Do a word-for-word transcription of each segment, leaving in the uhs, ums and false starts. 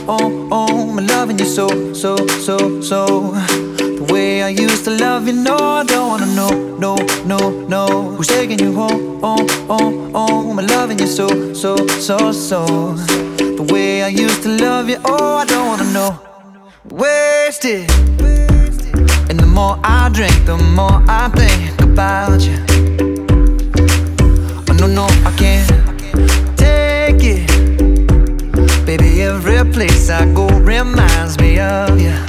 oh, oh. I'm loving you so, so, so, so. The way I used to love you, no, I don't wanna know, no, no, no. Who's taking you home, oh, oh, oh. I'm loving you so, so, so, so. The way I used to love you, oh, I don't wanna know. Wasted. And the more I drink, the more I think about you. Oh no, no, I can't take it. Baby, every place I go reminds me of you.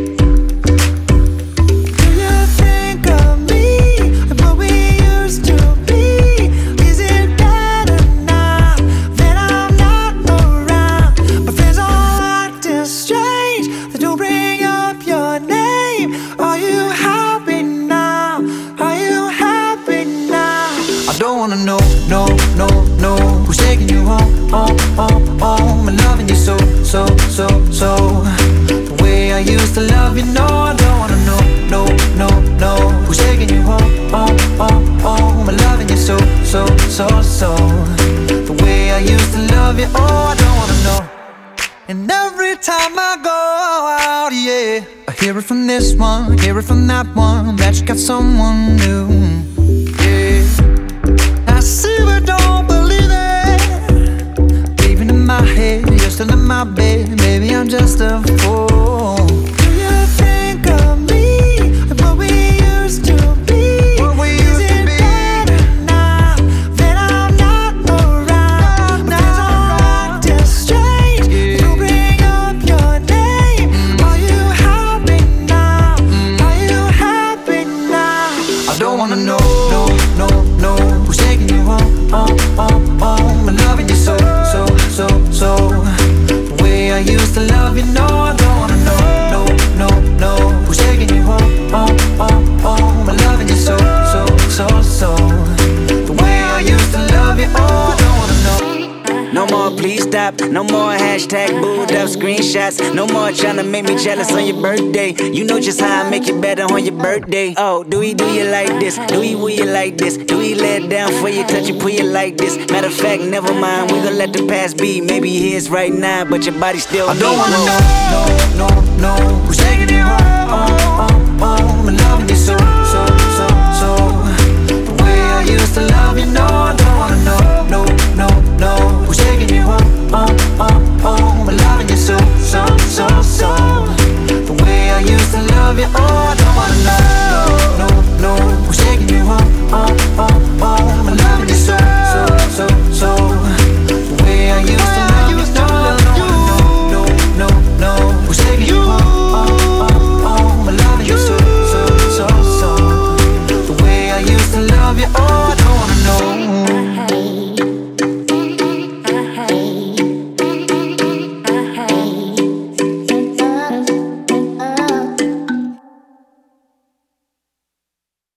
Do you think of me and what we used to be? Is it better now that I'm not around? My friends all acting strange, they don't bring up your name. Are you happy now? Are you happy now? I don't wanna know, no, no, no. Who's taking you home, oh, oh, oh. I'm loving you so, so, so, so. The way I used to love you, no, I don't wanna know, no, no, no. Who's taking you home, oh, oh, oh. I'm loving you so, so, so, so. The way I used to love you, oh, I don't wanna know. And every time I go out, yeah, I hear it from this one, hear it from that one, that you got someone new, yeah. I see but don't believe it. Even in my head, you're still in my bed. Maybe I'm just a fool. Do you think of me and what we used to be? What we used to be. Is it better now that I'm not around? My friends are acting strange, they don't bring up your name. Are you happy now? Are you happy now? I don't wanna know, no, no, no. Who's taking you home, oh, oh, oh. I'm loving you so, so, so, so. The way I used to love you, no, I don't wanna know, no, no, no. Who's taking you home, oh, oh, oh. I'm loving you so, so, so, so. The way I used to love you, oh, I don't wanna know. No more please stop, no more hashtag booed up screenshots. No more tryna make me jealous on your birthday. You know just how I make it better on your birthday. Oh, do we do you like this? Do we will you like this? Do we lay it down for you, touch you, pull you like this? Matter of fact, never mind, we gon' let the past be. Maybe it is right now, but your body still I don't me. wanna know, no, no.